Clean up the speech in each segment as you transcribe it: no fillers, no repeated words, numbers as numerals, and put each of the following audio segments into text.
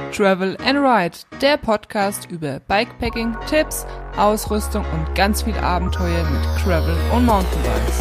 Travel and Ride, der Podcast über Bikepacking, Tipps, Ausrüstung und ganz viel Abenteuer mit Gravel und Mountainbikes.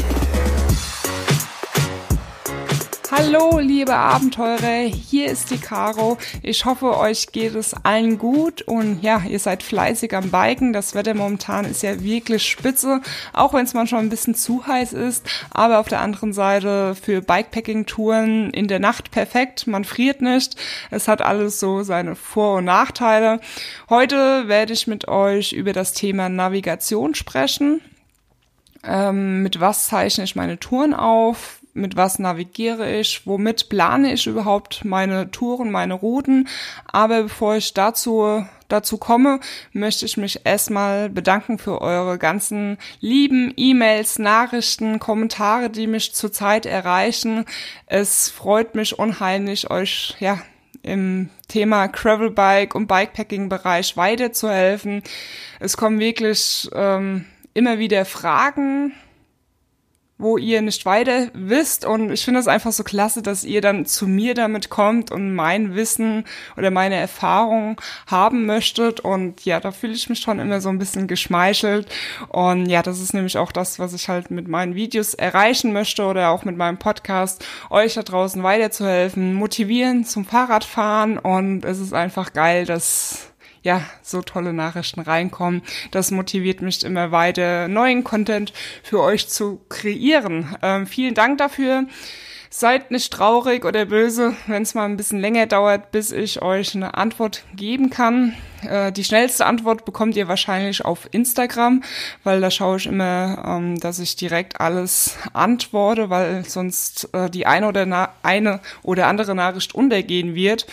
Hallo liebe Abenteurer, hier ist die Caro. Ich hoffe, euch geht es allen gut und ja, ihr seid fleißig am Biken. Das Wetter momentan ist ja wirklich spitze, auch wenn es manchmal ein bisschen zu heiß ist. Aber auf der anderen Seite für Bikepacking-Touren in der Nacht perfekt. Man friert nicht. Es hat alles so seine Vor- und Nachteile. Heute werde ich mit euch über das Thema Navigation sprechen. Mit was zeichne ich meine Touren auf? Mit was navigiere ich, womit plane ich überhaupt meine Touren, meine Routen. Aber bevor ich dazu komme, möchte ich mich erstmal bedanken für eure ganzen lieben E-Mails, Nachrichten, Kommentare, die mich zurzeit erreichen. Es freut mich unheimlich, euch im Thema Gravelbike und Bikepacking-Bereich weiterzuhelfen. Es kommen wirklich immer wieder Fragen, wo ihr nicht weiter wisst, und ich finde es einfach so klasse, dass ihr dann zu mir damit kommt und mein Wissen oder meine Erfahrung haben möchtet, und ja, da fühle ich mich schon immer so ein bisschen geschmeichelt, und ja, das ist nämlich auch das, was ich halt mit meinen Videos erreichen möchte oder auch mit meinem Podcast, euch da draußen weiterzuhelfen, motivieren zum Fahrradfahren, und es ist einfach geil, dass so tolle Nachrichten reinkommen. Das motiviert mich immer weiter, neuen Content für euch zu kreieren. Vielen Dank dafür. Seid nicht traurig oder böse, wenn es mal ein bisschen länger dauert, bis ich euch eine Antwort geben kann. Die schnellste Antwort bekommt ihr wahrscheinlich auf Instagram, weil da schaue ich immer, dass ich direkt alles antworte, weil sonst die eine oder andere Nachricht untergehen wird.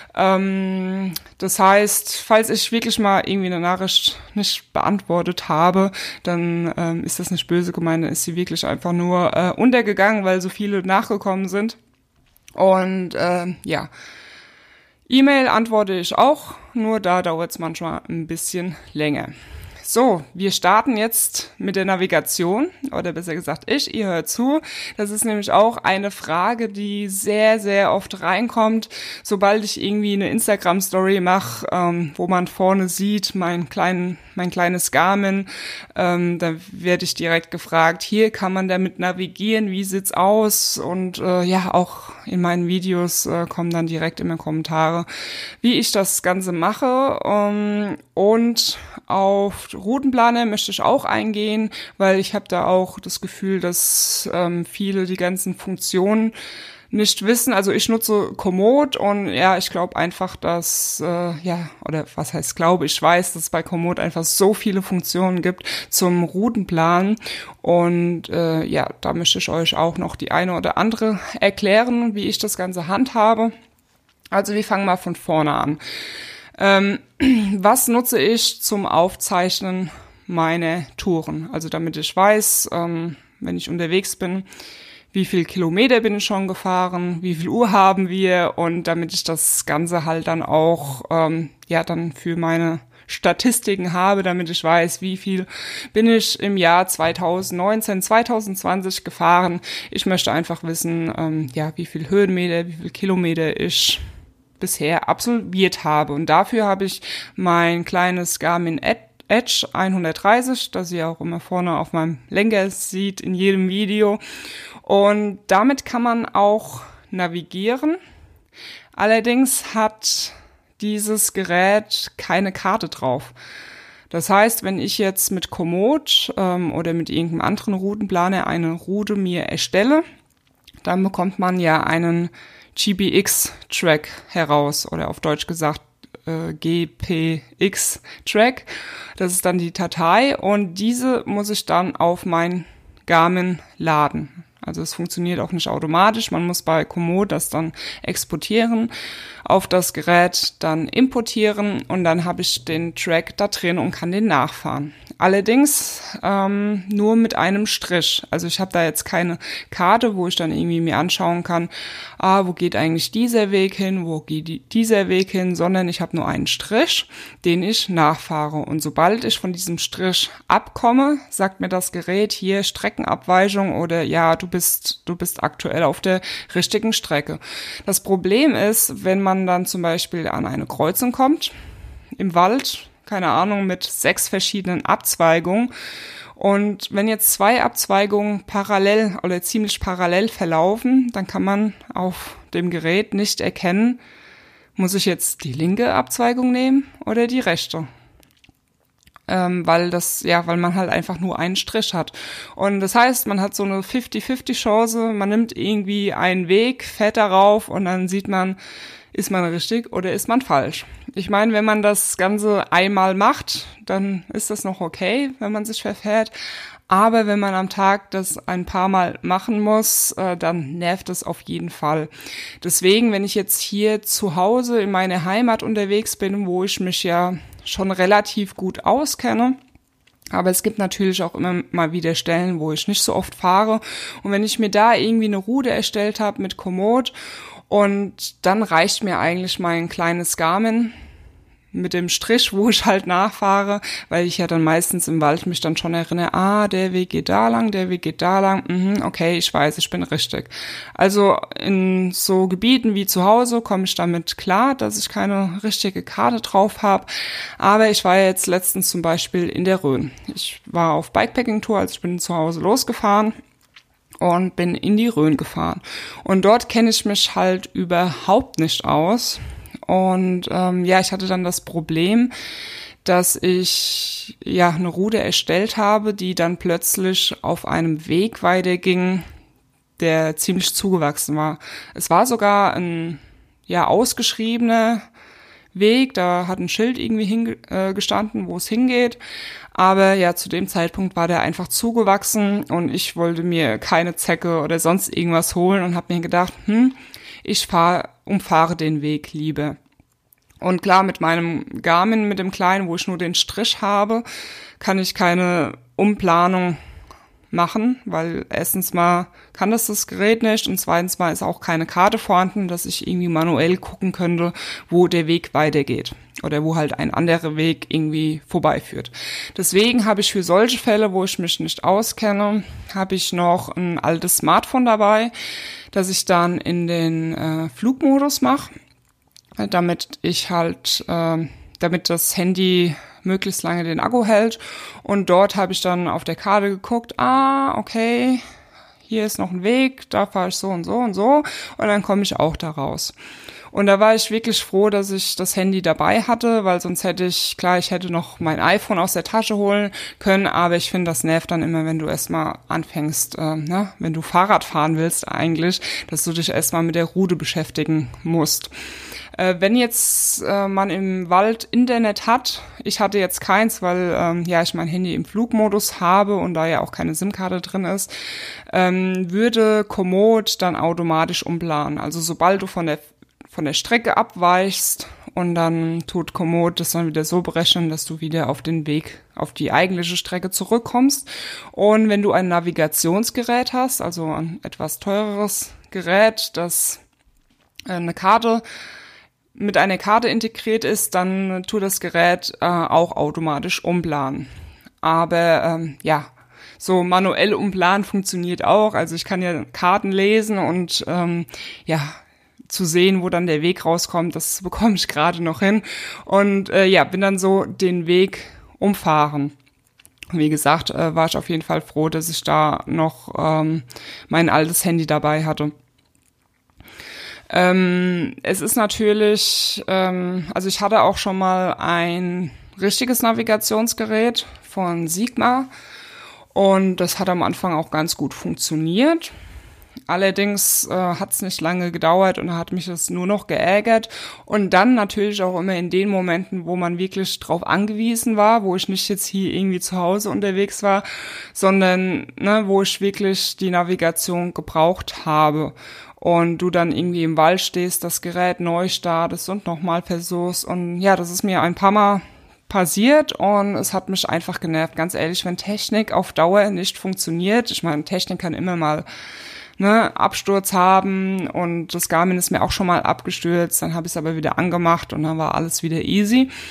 Das heißt, falls ich wirklich mal irgendwie eine Nachricht nicht beantwortet habe, dann ist das nicht böse gemeint, dann ist sie wirklich einfach nur untergegangen, weil so viele nachgekommen sind. Und E-Mail antworte ich auch, nur da dauert es manchmal ein bisschen länger. So, wir starten jetzt mit der Navigation, oder besser gesagt ihr hört zu. Das ist nämlich auch eine Frage, die sehr, sehr oft reinkommt, sobald ich irgendwie eine Instagram-Story mache, wo man vorne sieht, mein kleines Garmin, da werde ich direkt gefragt, hier kann man damit navigieren, wie sieht's aus? Und auch in meinen Videos kommen dann direkt immer Kommentare, wie ich das Ganze mache, und auf Routenplaner möchte ich auch eingehen, weil ich habe da auch das Gefühl, dass viele die ganzen Funktionen nicht wissen. Also ich nutze Komoot, und ich glaube einfach, dass, oder was heißt glaube, ich weiß, dass es bei Komoot einfach so viele Funktionen gibt zum Routenplan, und da möchte ich euch auch noch die eine oder andere erklären, wie ich das Ganze handhabe. Also wir fangen mal von vorne an. Was nutze ich zum Aufzeichnen meiner Touren? Also damit ich weiß, wenn ich unterwegs bin, wie viel Kilometer bin ich schon gefahren, wie viel Uhr haben wir, und damit ich das Ganze halt dann auch dann für meine Statistiken habe, damit ich weiß, wie viel bin ich im Jahr 2019, 2020 gefahren. Ich möchte einfach wissen, wie viel Höhenmeter, wie viel Kilometer ich bisher absolviert habe. Und dafür habe ich mein kleines Garmin Edge 130, das ihr auch immer vorne auf meinem Lenker seht in jedem Video. Und damit kann man auch navigieren. Allerdings hat dieses Gerät keine Karte drauf. Das heißt, wenn ich jetzt mit Komoot oder mit irgendeinem anderen Routenplaner eine Route mir erstelle, dann bekommt man ja einen GPX-Track heraus, oder auf Deutsch gesagt GPX-Track. Das ist dann die Datei, und diese muss ich dann auf mein Garmin laden. Also es funktioniert auch nicht automatisch, man muss bei Komoot das dann exportieren, auf das Gerät dann importieren, und dann habe ich den Track da drin und kann den nachfahren. Allerdings nur mit einem Strich. Also ich habe da jetzt keine Karte, wo ich dann irgendwie mir anschauen kann, wo geht eigentlich dieser Weg hin, wo geht dieser Weg hin, sondern ich habe nur einen Strich, den ich nachfahre. Und sobald ich von diesem Strich abkomme, sagt mir das Gerät hier Streckenabweichung oder ja, du bist du bist aktuell auf der richtigen Strecke. Das Problem ist, wenn man dann zum Beispiel an eine Kreuzung kommt, im Wald, keine Ahnung, mit 6 verschiedenen Abzweigungen, und wenn jetzt 2 Abzweigungen parallel oder ziemlich parallel verlaufen, dann kann man auf dem Gerät nicht erkennen, muss ich jetzt die linke Abzweigung nehmen oder die rechte? Weil man halt einfach nur einen Strich hat. Und das heißt, man hat so eine 50-50 Chance, man nimmt irgendwie einen Weg, fährt darauf und dann sieht man, ist man richtig oder ist man falsch. Ich meine, wenn man das Ganze einmal macht, dann ist das noch okay, wenn man sich verfährt. Aber wenn man am Tag das ein paar Mal machen muss, dann nervt es auf jeden Fall. Deswegen, wenn ich jetzt hier zu Hause in meiner Heimat unterwegs bin, wo ich mich ja schon relativ gut auskenne, aber es gibt natürlich auch immer mal wieder Stellen, wo ich nicht so oft fahre. Und wenn ich mir da irgendwie eine Route erstellt habe mit Komoot, und dann reicht mir eigentlich mein kleines Garmin mit dem Strich, wo ich halt nachfahre, weil ich ja dann meistens im Wald mich dann schon erinnere, der Weg geht da lang, der Weg geht da lang, okay, ich weiß, ich bin richtig. Also in so Gebieten wie zu Hause komme ich damit klar, dass ich keine richtige Karte drauf habe, aber ich war jetzt letztens zum Beispiel in der Rhön. Ich war auf Bikepacking-Tour, also ich bin zu Hause losgefahren und bin in die Rhön gefahren. Und dort kenne ich mich halt überhaupt nicht aus. Und ich hatte dann das Problem, dass ich eine Route erstellt habe, die dann plötzlich auf einem Weg weiterging, der ziemlich zugewachsen war. Es war sogar ein ausgeschriebener Weg, da hat ein Schild irgendwie gestanden, wo es hingeht. Aber zu dem Zeitpunkt war der einfach zugewachsen und ich wollte mir keine Zecke oder sonst irgendwas holen und habe mir gedacht, ich umfahre den Weg lieber. Und klar, mit meinem Garmin, mit dem kleinen, wo ich nur den Strich habe, kann ich keine Umplanung machen, weil erstens mal kann das Gerät nicht und zweitens mal ist auch keine Karte vorhanden, dass ich irgendwie manuell gucken könnte, wo der Weg weitergeht oder wo halt ein anderer Weg irgendwie vorbeiführt. Deswegen habe ich für solche Fälle, wo ich mich nicht auskenne, habe ich noch ein altes Smartphone dabei, das ich dann in den Flugmodus mache, damit das Handy möglichst lange den Akku hält. Und dort habe ich dann auf der Karte geguckt, okay, hier ist noch ein Weg, da fahre ich so und so und so und dann komme ich auch da raus. Und da war ich wirklich froh, dass ich das Handy dabei hatte, weil sonst ich hätte noch mein iPhone aus der Tasche holen können, aber ich finde, das nervt dann immer, wenn du erstmal anfängst, wenn du Fahrrad fahren willst eigentlich, dass du dich erstmal mit der Route beschäftigen musst. Wenn jetzt man im Wald Internet hat, ich hatte jetzt keins, weil ich mein Handy im Flugmodus habe und da ja auch keine SIM-Karte drin ist, würde Komoot dann automatisch umplanen. Also sobald du von der Strecke abweichst und dann tut Komoot das dann wieder so berechnen, dass du wieder auf den Weg, auf die eigentliche Strecke zurückkommst. Und wenn du ein Navigationsgerät hast, also ein etwas teureres Gerät, das mit einer Karte integriert ist, dann tut das Gerät auch automatisch umplanen. Aber so manuell umplanen funktioniert auch. Also ich kann ja Karten lesen und zu sehen, wo dann der Weg rauskommt, das bekomme ich gerade noch hin. Und bin dann so den Weg umfahren. Wie gesagt, war ich auf jeden Fall froh, dass ich da noch mein altes Handy dabei hatte. Es ist natürlich, ich hatte auch schon mal ein richtiges Navigationsgerät von Sigma und das hat am Anfang auch ganz gut funktioniert. Allerdings hat es nicht lange gedauert und hat mich das nur noch geärgert und dann natürlich auch immer in den Momenten, wo man wirklich drauf angewiesen war, wo ich nicht jetzt hier irgendwie zu Hause unterwegs war, sondern wo ich wirklich die Navigation gebraucht habe. Und du dann irgendwie im Wald stehst, das Gerät neu startest und nochmal versuchst. Und das ist mir ein paar Mal passiert und es hat mich einfach genervt. Ganz ehrlich, wenn Technik auf Dauer nicht funktioniert, ich meine, Technik kann immer mal Absturz haben und das Garmin ist mir auch schon mal abgestürzt, dann habe ich es aber wieder angemacht und dann war alles wieder easy.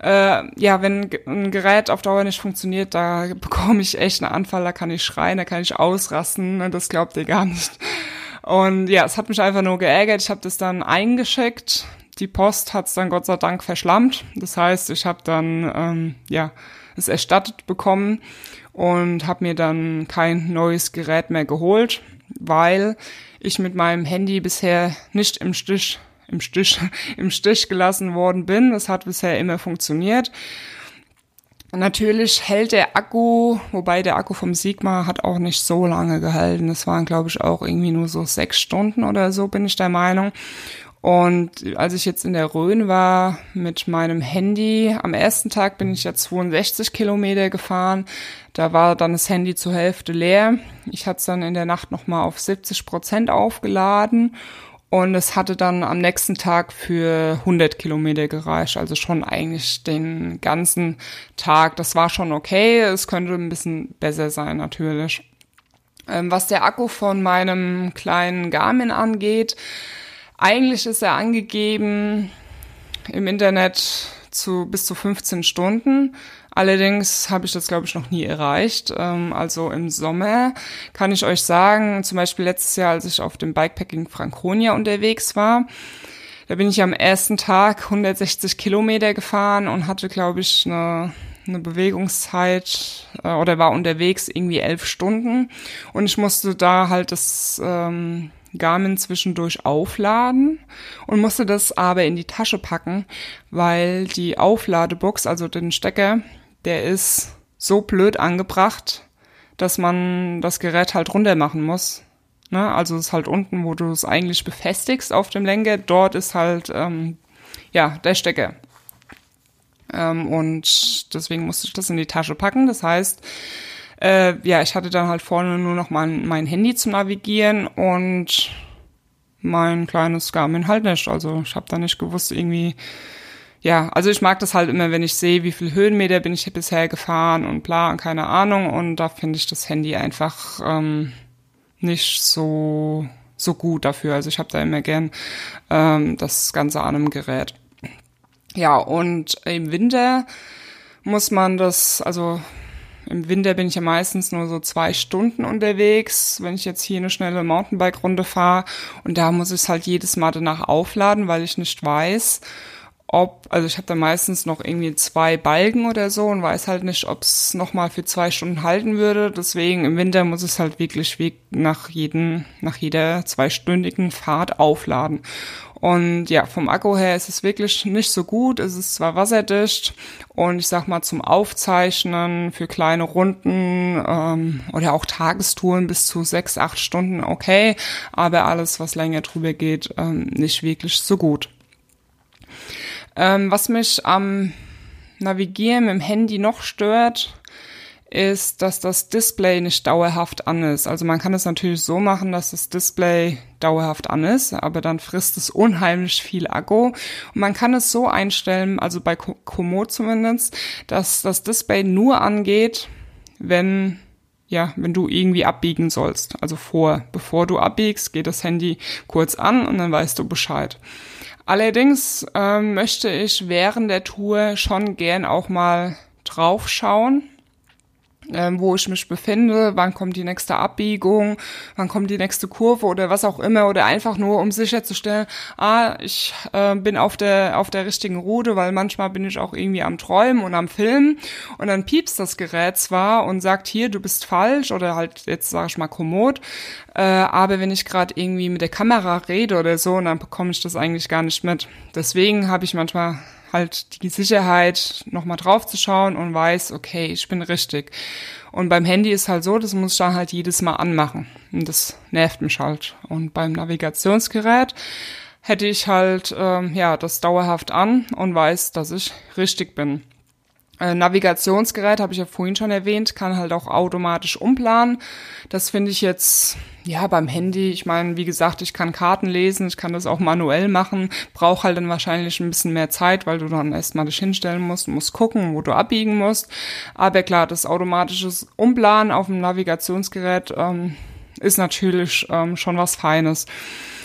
ja, wenn ein Gerät auf Dauer nicht funktioniert, da bekomme ich echt einen Anfall, da kann ich schreien, da kann ich ausrasten, ne, das glaubt ihr gar nicht. Und ja, es hat mich einfach nur geärgert. Ich habe das dann eingeschickt. Die Post hat es dann Gott sei Dank verschlammt. Das heißt, ich habe dann es erstattet bekommen und habe mir dann kein neues Gerät mehr geholt, weil ich mit meinem Handy bisher nicht im Stich gelassen worden bin. Das hat bisher immer funktioniert. Natürlich hält der Akku, wobei der Akku vom Sigma hat auch nicht so lange gehalten. Das waren, glaube ich, auch irgendwie nur so 6 Stunden oder so, bin ich der Meinung. Und als ich jetzt in der Rhön war mit meinem Handy, am ersten Tag bin ich ja 62 Kilometer gefahren. Da war dann das Handy zur Hälfte leer. Ich hatte es dann in der Nacht nochmal auf 70% aufgeladen. Und es hatte dann am nächsten Tag für 100 Kilometer gereicht, also schon eigentlich den ganzen Tag. Das war schon okay, es könnte ein bisschen besser sein natürlich. Was der Akku von meinem kleinen Garmin angeht, eigentlich ist er angegeben im Internet bis zu 15 Stunden. Allerdings habe ich das, glaube ich, noch nie erreicht. Also im Sommer kann ich euch sagen, zum Beispiel letztes Jahr, als ich auf dem Bikepacking Franconia unterwegs war, da bin ich am ersten Tag 160 Kilometer gefahren und hatte, glaube ich, eine Bewegungszeit oder war unterwegs irgendwie 11 Stunden. Und ich musste da halt das Garmin zwischendurch aufladen und musste das aber in die Tasche packen, weil die Aufladebox, also den Stecker, der ist so blöd angebracht, dass man das Gerät halt runter machen muss. Ne? Also es ist halt unten, wo du es eigentlich befestigst auf dem Lenker, dort ist halt der Stecker. Und deswegen musste ich das in die Tasche packen. Das heißt, ich hatte dann halt vorne nur noch mein Handy zum Navigieren und mein kleines Garmin halt nicht. Also ich habe da nicht gewusst irgendwie, also ich mag das halt immer, wenn ich sehe, wie viel Höhenmeter bin ich bisher gefahren und bla und keine Ahnung. Und da finde ich das Handy einfach nicht so gut dafür. Also ich habe da immer gern das Ganze an einem Gerät. Ja, und im Winter muss man im Winter bin ich ja meistens nur so 2 Stunden unterwegs, wenn ich jetzt hier eine schnelle Mountainbike-Runde fahre. Und da muss ich es halt jedes Mal danach aufladen, weil ich nicht weiß, ich habe da meistens noch irgendwie 2 Balken oder so und weiß halt nicht, ob es nochmal für 2 Stunden halten würde. Deswegen im Winter muss ich es halt wirklich nach jeder 2-stündigen Fahrt aufladen. Und ja, vom Akku her ist es wirklich nicht so gut. Es ist zwar wasserdicht und ich sag mal zum Aufzeichnen für kleine Runden oder auch Tagestouren bis zu 6-8 Stunden okay, aber alles, was länger drüber geht, nicht wirklich so gut. Was mich am Navigieren mit dem Handy noch stört, ist, dass das Display nicht dauerhaft an ist. Also man kann es natürlich so machen, dass das Display dauerhaft an ist, aber dann frisst es unheimlich viel Akku. Und man kann es so einstellen, also bei Komoot zumindest, dass das Display nur angeht, wenn du irgendwie abbiegen sollst. Also bevor du abbiegst, geht das Handy kurz an und dann weißt du Bescheid. Allerdings möchte ich während der Tour schon gern auch mal drauf schauen, wo ich mich befinde, wann kommt die nächste Abbiegung, wann kommt die nächste Kurve oder was auch immer, oder einfach nur, um sicherzustellen, ich bin auf der richtigen Route, weil manchmal bin ich auch irgendwie am Träumen und am Filmen und dann piepst das Gerät zwar und sagt, hier, du bist falsch, oder halt jetzt sage ich mal Komoot, aber wenn ich gerade irgendwie mit der Kamera rede oder so, dann bekomme ich das eigentlich gar nicht mit. Deswegen habe ich manchmal halt die Sicherheit, nochmal drauf zu schauen und weiß, okay, ich bin richtig. Und beim Handy ist halt so, das muss ich dann halt jedes Mal anmachen. Und das nervt mich halt. Und beim Navigationsgerät hätte ich halt, das dauerhaft an und weiß, dass ich richtig bin. Navigationsgerät, habe ich ja vorhin schon erwähnt, kann halt auch automatisch umplanen. Das finde ich jetzt, beim Handy, ich meine, wie gesagt, ich kann Karten lesen, ich kann das auch manuell machen, brauche halt dann wahrscheinlich ein bisschen mehr Zeit, weil du dann erstmal dich hinstellen musst gucken, wo du abbiegen musst. Aber klar, das automatische Umplanen auf dem Navigationsgerät ist natürlich schon was Feines.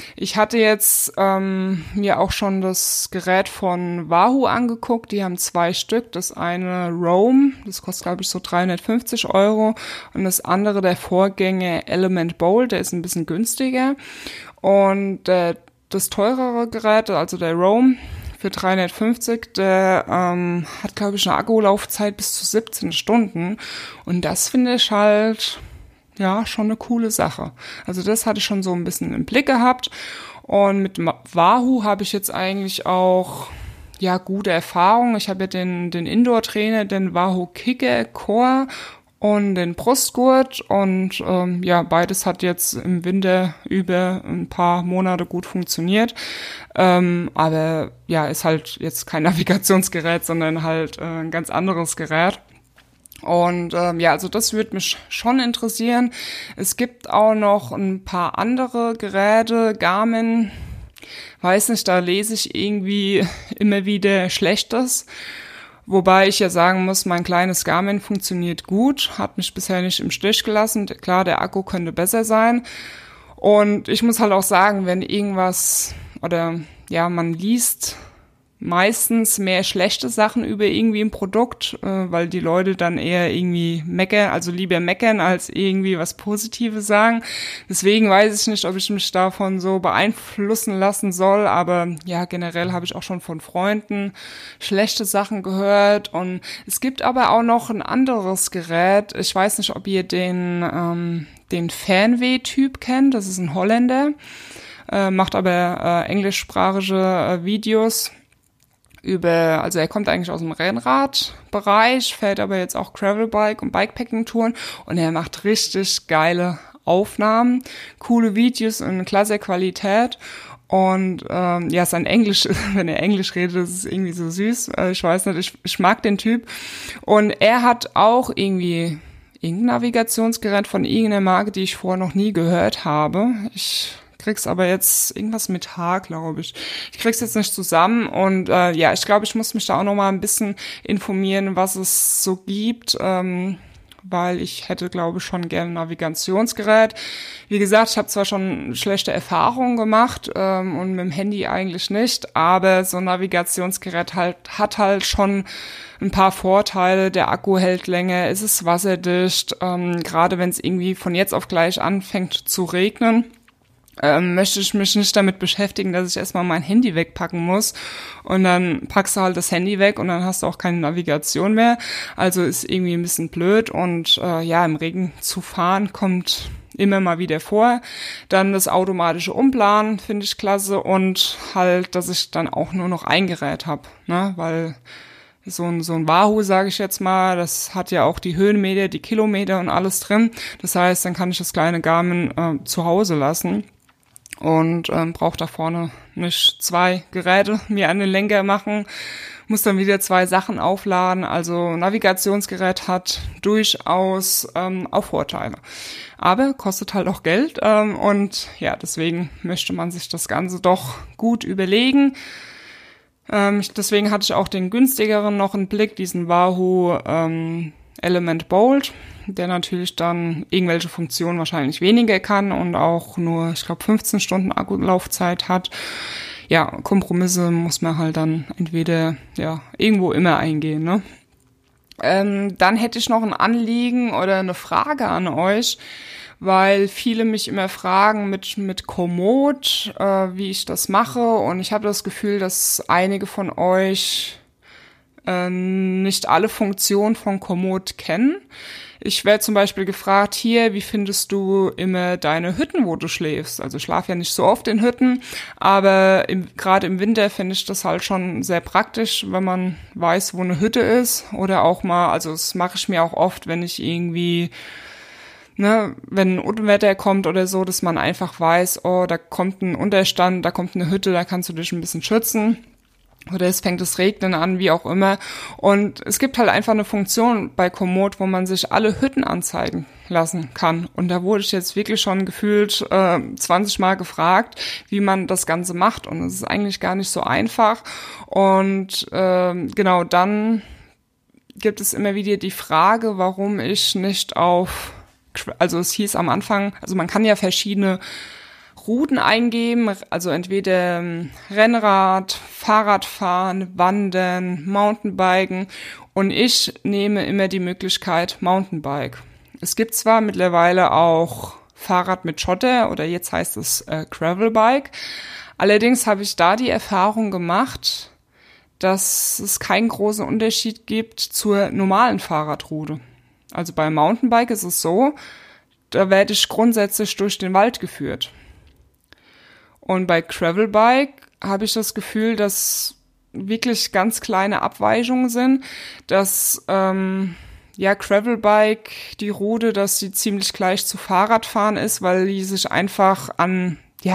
Ich hatte jetzt mir auch schon das Gerät von Wahoo angeguckt. Die haben 2 Stück. Das eine Roam, das kostet glaube ich so 350 €. Und das andere, der Vorgänger Element Bold, der ist ein bisschen günstiger. Und das teurere Gerät, also der Roam für 350, der hat glaube ich eine Akkulaufzeit bis zu 17 Stunden. Und das finde ich halt ja schon eine coole Sache. Also das hatte ich schon so ein bisschen im Blick gehabt. Und mit Wahoo habe ich jetzt eigentlich auch ja gute Erfahrungen. Ich habe ja den Indoor-Trainer, den Wahoo Kicker Core und den Brustgurt. Und ja, beides hat jetzt im Winter über ein paar Monate gut funktioniert. Aber ja, ist halt jetzt kein Navigationsgerät, sondern halt ein ganz anderes Gerät. Und ja, also das würde mich schon interessieren. Es gibt auch noch ein paar andere Geräte, Garmin, weiß nicht, da lese ich irgendwie immer wieder Schlechtes. Wobei ich ja sagen muss, mein kleines Garmin funktioniert gut, hat mich bisher nicht im Stich gelassen. Klar, der Akku könnte besser sein. Und ich muss halt auch sagen, wenn irgendwas oder ja, man liest meistens mehr schlechte Sachen über irgendwie ein Produkt, weil die Leute dann eher irgendwie meckern, also lieber meckern als irgendwie was Positives sagen. Deswegen weiß ich nicht, ob ich mich davon so beeinflussen lassen soll, aber ja, generell habe ich auch schon von Freunden schlechte Sachen gehört. Und es gibt aber auch noch ein anderes Gerät. Ich weiß nicht, ob ihr den Fernweh-Typ kennt. Das ist ein Holländer, macht aber englischsprachige Videos. Also er kommt eigentlich aus dem Rennradbereich, fährt aber jetzt auch Gravelbike und Bikepacking-Touren und er macht richtig geile Aufnahmen, coole Videos in klasse Qualität und ja, sein Englisch, wenn er Englisch redet, das ist irgendwie so süß, ich weiß nicht, ich mag den Typ und er hat auch irgendwie irgendein Navigationsgerät von irgendeiner Marke, die ich vorher noch nie gehört habe. Ich krieg's aber jetzt irgendwas mit H, glaube ich. Ich krieg's jetzt nicht zusammen und ja, ich glaube, ich muss mich da auch noch mal ein bisschen informieren, was es so gibt, weil ich hätte, glaube ich, schon gerne ein Navigationsgerät. Wie gesagt, ich habe zwar schon schlechte Erfahrungen gemacht und mit dem Handy eigentlich nicht, aber so ein Navigationsgerät hat halt schon ein paar Vorteile. Der Akku hält länger, es ist wasserdicht, gerade wenn es irgendwie von jetzt auf gleich anfängt zu regnen. Möchte ich mich nicht damit beschäftigen, dass ich erstmal mein Handy wegpacken muss und dann packst du halt das Handy weg und dann hast du auch keine Navigation mehr. Also ist irgendwie ein bisschen blöd und ja, im Regen zu fahren kommt immer mal wieder vor. Dann das automatische Umplanen finde ich klasse und halt, dass ich dann auch nur noch ein Gerät habe, ne, weil so ein Wahoo, sage ich jetzt mal, das hat ja auch die Höhenmeter, die Kilometer und alles drin. Das heißt, dann kann ich das kleine Garmin zu Hause lassen. Und brauche da vorne nicht 2 Geräte mir an den Lenker machen, muss dann wieder 2 Sachen aufladen. Also Navigationsgerät hat durchaus auch Vorteile. Aber kostet halt auch Geld und ja, deswegen möchte man sich das Ganze doch gut überlegen. Deswegen hatte ich auch den günstigeren noch im Blick, diesen Wahoo Element Bold, der natürlich dann irgendwelche Funktionen wahrscheinlich weniger kann und auch nur, ich glaube, 15 Stunden Akkulaufzeit hat. Ja, Kompromisse muss man halt dann entweder ja irgendwo immer eingehen, ne? Dann hätte ich noch ein Anliegen oder eine Frage an euch, weil viele mich immer fragen mit Komoot, wie ich das mache und ich habe das Gefühl, dass einige von euch nicht alle Funktionen von Komoot kennen. Ich werde zum Beispiel gefragt, hier, wie findest du immer deine Hütten, wo du schläfst? Also ich schlafe ja nicht so oft in Hütten, aber gerade im Winter finde ich das halt schon sehr praktisch, wenn man weiß, wo eine Hütte ist. Oder auch mal, also das mache ich mir auch oft, wenn ich irgendwie, ne, wenn ein Unwetter kommt oder so, dass man einfach weiß, oh, da kommt ein Unterstand, da kommt eine Hütte, da kannst du dich ein bisschen schützen. Oder es fängt das Regnen an, wie auch immer. Und es gibt halt einfach eine Funktion bei Komoot, wo man sich alle Hütten anzeigen lassen kann. Und da wurde ich jetzt wirklich schon gefühlt 20 Mal gefragt, wie man das Ganze macht. Und es ist eigentlich gar nicht so einfach. Und genau, dann gibt es immer wieder die Frage, warum ich nicht also es hieß am Anfang, also man kann ja verschiedene Routen eingeben, also entweder Rennrad, Fahrradfahren, Wandern, Mountainbiken, und ich nehme immer die Möglichkeit Mountainbike. Es gibt zwar mittlerweile auch Fahrrad mit Schotter oder jetzt heißt es Gravelbike, allerdings habe ich da die Erfahrung gemacht, dass es keinen großen Unterschied gibt zur normalen Fahrradroute. Also beim Mountainbike ist es so, da werde ich grundsätzlich durch den Wald geführt. Und bei Gravelbike habe ich das Gefühl, dass wirklich ganz kleine Abweichungen sind, dass Gravelbike, die Route, dass die ziemlich gleich zu Fahrradfahren ist, weil die sich einfach an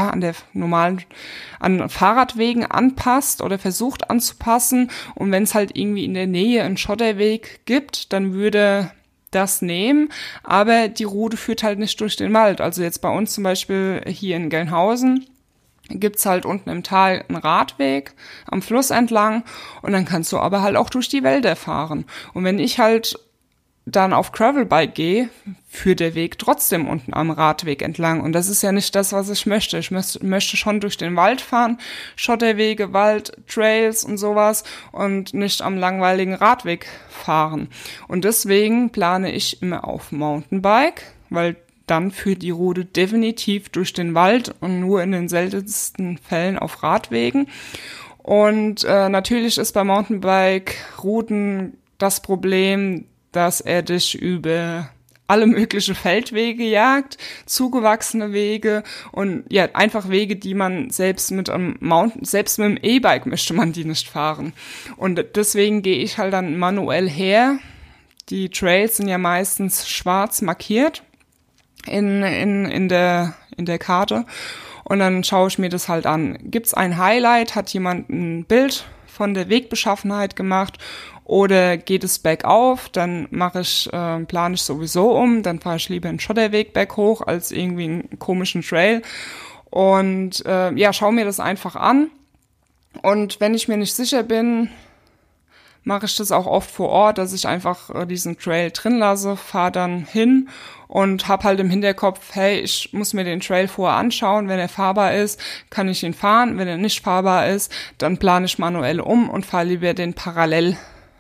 Fahrradwegen anpasst oder versucht anzupassen. Und wenn es halt irgendwie in der Nähe einen Schotterweg gibt, dann würde das nehmen, aber die Route führt halt nicht durch den Wald. Also jetzt bei uns zum Beispiel hier in Gelnhausen gibt's halt unten im Tal einen Radweg am Fluss entlang und dann kannst du aber halt auch durch die Wälder fahren. Und wenn ich halt dann auf Gravelbike gehe, führt der Weg trotzdem unten am Radweg entlang. Und das ist ja nicht das, was ich möchte. Ich möchte schon durch den Wald fahren, Schotterwege, Wald, Trails und sowas und nicht am langweiligen Radweg fahren. Und deswegen plane ich immer auf Mountainbike, weil dann führt die Route definitiv durch den Wald und nur in den seltensten Fällen auf Radwegen. Und natürlich ist bei Mountainbike-Routen das Problem, dass er dich über alle möglichen Feldwege jagt, zugewachsene Wege und ja, einfach Wege, die man selbst mit dem E-Bike möchte man die nicht fahren. Und deswegen gehe ich halt dann manuell her. Die Trails sind ja meistens schwarz markiert in der Karte. Und dann schaue ich mir das halt an. Gibt's ein Highlight? Hat jemand ein Bild von der Wegbeschaffenheit gemacht? Oder geht es bergauf, dann plane ich sowieso um, dann fahre ich lieber einen Schotterweg berghoch als irgendwie einen komischen Trail und schaue mir das einfach an. Und wenn ich mir nicht sicher bin, mache ich das auch oft vor Ort, dass ich einfach diesen Trail drin lasse, fahre dann hin und habe halt im Hinterkopf, hey, ich muss mir den Trail vorher anschauen, wenn er fahrbar ist, kann ich ihn fahren, wenn er nicht fahrbar ist, dann plane ich manuell um und fahre lieber den Parallelweg,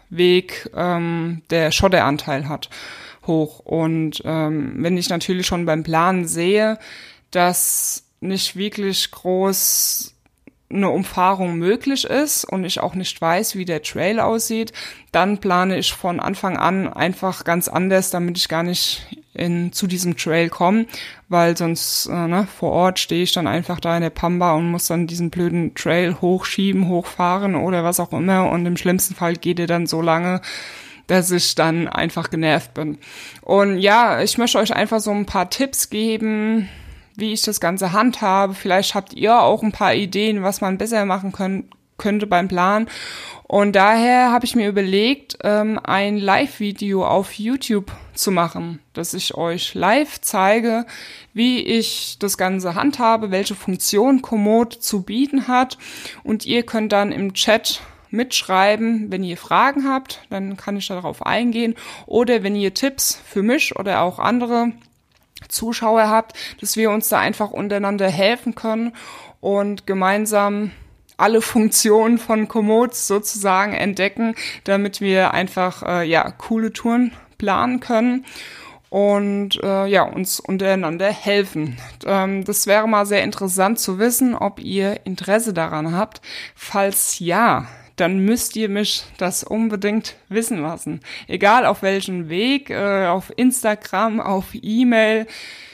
der Schotteranteil hat, hoch. Und wenn ich natürlich schon beim Planen sehe, dass nicht wirklich groß eine Umfahrung möglich ist und ich auch nicht weiß, wie der Trail aussieht, dann plane ich von Anfang an einfach ganz anders, damit ich gar nicht zu diesem Trail komme, weil sonst vor Ort stehe ich dann einfach da in der Pampa und muss dann diesen blöden Trail hochschieben, hochfahren oder was auch immer, und im schlimmsten Fall geht er dann so lange, dass ich dann einfach genervt bin. Und ja, ich möchte euch einfach so ein paar Tipps geben, wie ich das Ganze handhabe. Vielleicht habt ihr auch ein paar Ideen, was man besser machen könnte beim Plan. Und daher habe ich mir überlegt, ein Live-Video auf YouTube zu machen, dass ich euch live zeige, wie ich das Ganze handhabe, welche Funktion Komoot zu bieten hat. Und ihr könnt dann im Chat mitschreiben, wenn ihr Fragen habt, dann kann ich darauf eingehen. Oder wenn ihr Tipps für mich oder auch andere Zuschauer habt, dass wir uns da einfach untereinander helfen können und gemeinsam alle Funktionen von Komoot sozusagen entdecken, damit wir einfach coole Touren planen können und uns untereinander helfen. Das wäre mal sehr interessant zu wissen, ob ihr Interesse daran habt. Falls ja, dann müsst ihr mich das unbedingt wissen lassen. Egal auf welchem Weg, auf Instagram, auf E-Mail,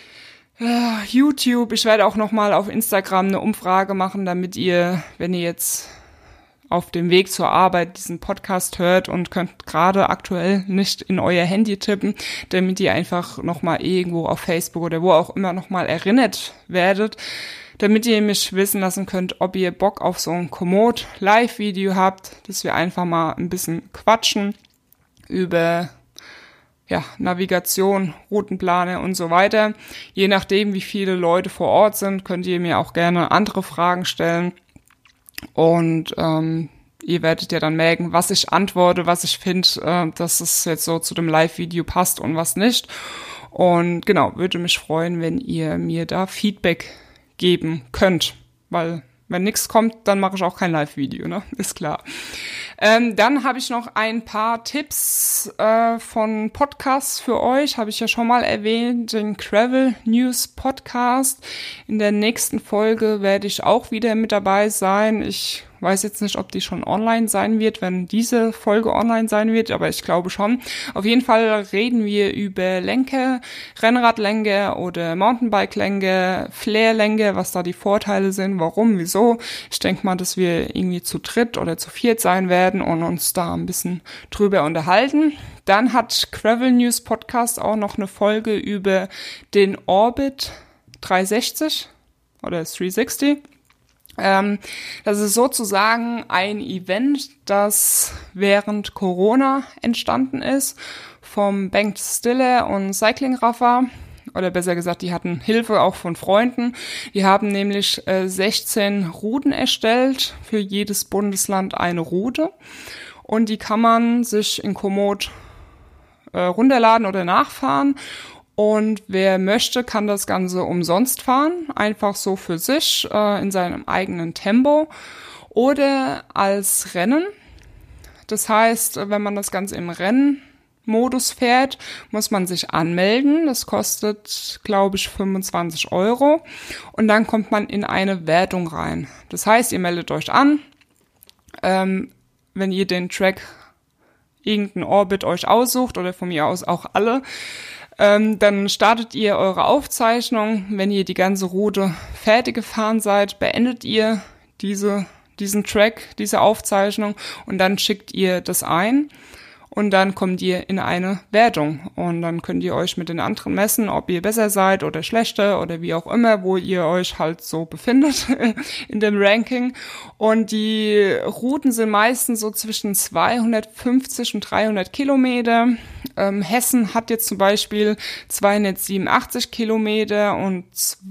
YouTube. Ich werde auch nochmal auf Instagram eine Umfrage machen, damit ihr, wenn ihr jetzt auf dem Weg zur Arbeit diesen Podcast hört und könnt gerade aktuell nicht in euer Handy tippen, damit ihr einfach nochmal irgendwo auf Facebook oder wo auch immer nochmal erinnert werdet, damit ihr mich wissen lassen könnt, ob ihr Bock auf so ein Komoot-Live-Video habt, dass wir einfach mal ein bisschen quatschen über Navigation, Routenplaner und so weiter. Je nachdem, wie viele Leute vor Ort sind, könnt ihr mir auch gerne andere Fragen stellen. Und ihr werdet ja dann merken, was ich antworte, was ich finde, dass es jetzt so zu dem Live-Video passt und was nicht. Und genau, würde mich freuen, wenn ihr mir da Feedback geben könnt, weil wenn nichts kommt, dann mache ich auch kein Live-Video, ne? Ist klar. Dann habe ich noch ein paar Tipps von Podcasts für euch. Habe ich ja schon mal erwähnt, den Travel News Podcast. In der nächsten Folge werde ich auch wieder mit dabei sein. Ich weiß jetzt nicht, ob die schon online sein wird, wenn diese Folge online sein wird, aber ich glaube schon. Auf jeden Fall reden wir über Lenker, Rennradlenker oder Mountainbike-Lenker, Flair-Lenker, was da die Vorteile sind, warum, wieso. Ich denke mal, dass wir irgendwie zu dritt oder zu viert sein werden und uns da ein bisschen drüber unterhalten. Dann hat Travel News Podcast auch noch eine Folge über den Orbit 360 oder 360. Das ist sozusagen ein Event, das während Corona entstanden ist, vom Bengt Stiller und Cycling Rafa. Oder besser gesagt, die hatten Hilfe auch von Freunden. Die haben nämlich 16 Routen erstellt, für jedes Bundesland eine Route. Und die kann man sich in Komoot runterladen oder nachfahren. Und wer möchte, kann das Ganze umsonst fahren, einfach so für sich, in seinem eigenen Tempo oder als Rennen. Das heißt, wenn man das Ganze im Rennmodus fährt, muss man sich anmelden. Das kostet, glaube ich, 25 €. Und dann kommt man in eine Wertung rein. Das heißt, ihr meldet euch an, wenn ihr den Track, irgendeinen Orbit euch aussucht oder von mir aus auch alle, dann startet ihr eure Aufzeichnung. Wenn ihr die ganze Route fertig gefahren seid, beendet ihr diesen Track, diese Aufzeichnung und dann schickt ihr das ein und dann kommt ihr in eine Wertung und dann könnt ihr euch mit den anderen messen, ob ihr besser seid oder schlechter oder wie auch immer, wo ihr euch halt so befindet in dem Ranking. Und die Routen sind meistens so zwischen 250 und 300 Kilometer. Hessen hat jetzt zum Beispiel 287 Kilometer und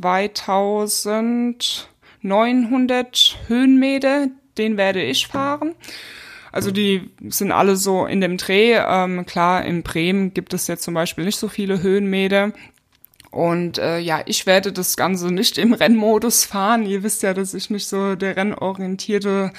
2900 Höhenmeter. Den werde ich fahren. Also die sind alle so in dem Dreh. Klar, in Bremen gibt es jetzt zum Beispiel nicht so viele Höhenmeter. Und ich werde das Ganze nicht im Rennmodus fahren. Ihr wisst ja, dass ich nicht so der rennorientierte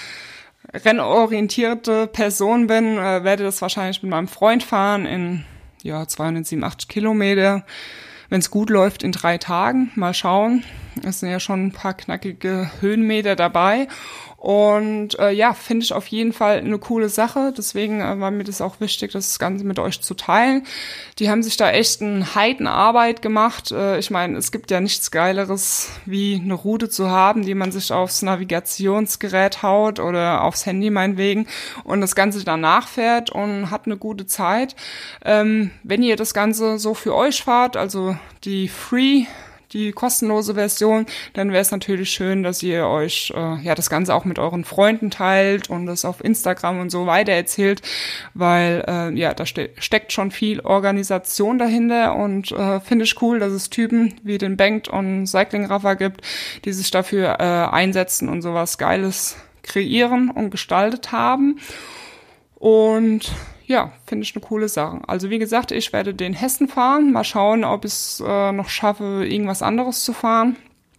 Person bin. Werde das wahrscheinlich mit meinem Freund fahren in 287 Kilometer. Wenn es gut läuft, in 3 Tagen. Mal schauen. Es sind ja schon ein paar knackige Höhenmeter dabei. Und finde ich auf jeden Fall eine coole Sache. Deswegen war mir das auch wichtig, das Ganze mit euch zu teilen. Die haben sich da echt eine Heidenarbeit gemacht. Ich meine, es gibt ja nichts Geileres, wie eine Route zu haben, die man sich aufs Navigationsgerät haut oder aufs Handy meinetwegen und das Ganze danach fährt und hat eine gute Zeit. Wenn ihr das Ganze so für euch fahrt, also die kostenlose Version, dann wäre es natürlich schön, dass ihr euch das Ganze auch mit euren Freunden teilt und das auf Instagram und so weiter erzählt, weil da steckt schon viel Organisation dahinter und finde ich cool, dass es Typen wie den Bengt und Cycling Rafa gibt, die sich dafür einsetzen und sowas Geiles kreieren und gestaltet haben. Und ja, finde ich eine coole Sache. Also wie gesagt, ich werde den Hessen fahren. Mal schauen, ob ich es noch schaffe, irgendwas anderes zu fahren.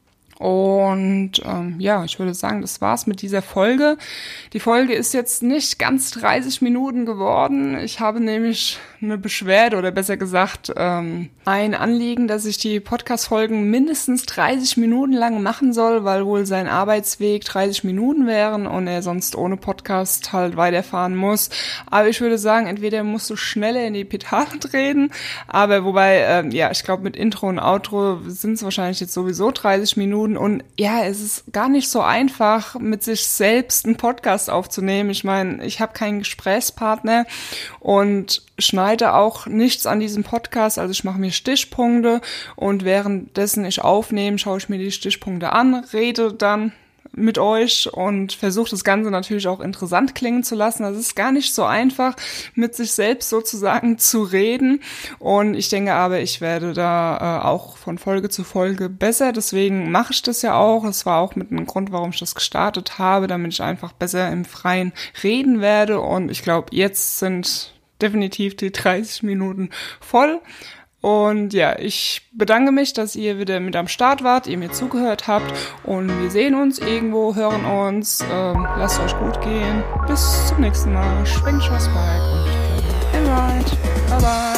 Und ich würde sagen, das war's mit dieser Folge. Die Folge ist jetzt nicht ganz 30 Minuten geworden. Ich habe nämlich eine Beschwerde oder besser gesagt ein Anliegen, dass ich die Podcast-Folgen mindestens 30 Minuten lang machen soll, weil wohl sein Arbeitsweg 30 Minuten wären und er sonst ohne Podcast halt weiterfahren muss. Aber ich würde sagen, entweder musst du schneller in die Pedale treten, aber wobei, ich glaube mit Intro und Outro sind es wahrscheinlich jetzt sowieso 30 Minuten und ja, es ist gar nicht so einfach, mit sich selbst einen Podcast aufzunehmen. Ich meine, ich habe keinen Gesprächspartner und schneide auch nichts an diesem Podcast, also ich mache mir Stichpunkte und währenddessen ich aufnehme, schaue ich mir die Stichpunkte an, rede dann mit euch und versuche das Ganze natürlich auch interessant klingen zu lassen. Das ist gar nicht so einfach, mit sich selbst sozusagen zu reden und ich denke aber, ich werde da auch von Folge zu Folge besser, deswegen mache ich das ja auch. Das war auch mit einem Grund, warum ich das gestartet habe, damit ich einfach besser im Freien reden werde und ich glaube, jetzt sind definitiv die 30 Minuten voll. Und ja, ich bedanke mich, dass ihr wieder mit am Start wart, ihr mir zugehört habt und wir sehen uns irgendwo, hören uns. Lasst euch gut gehen. Bis zum nächsten Mal. Schwingt Schwarzbike und alright. Bye bye.